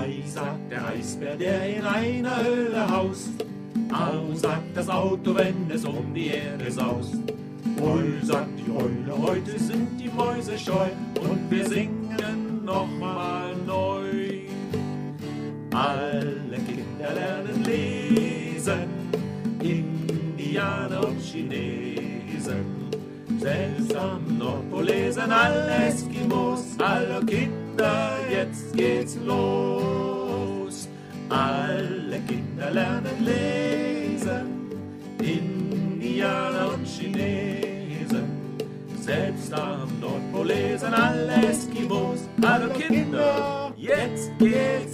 Ei, sagt der Eisbär, der in einer Höhle haust. Au, sagt das Auto, wenn es um die Erde saust. Ui, sagt die Eule, heute sind die Mäuse scheu und wir singen nochmal neu. Alle Kinder lernen lesen, Indianer und Chinesen. Selbst am Nordpol lesen alle Eskimos. Hallo Kinder, jetzt geht's los. Alle Kinder lernen lesen, Indianer und Chinesen. Selbst am Nordpol lesen alle Eskimos. Hallo Kinder, jetzt geht's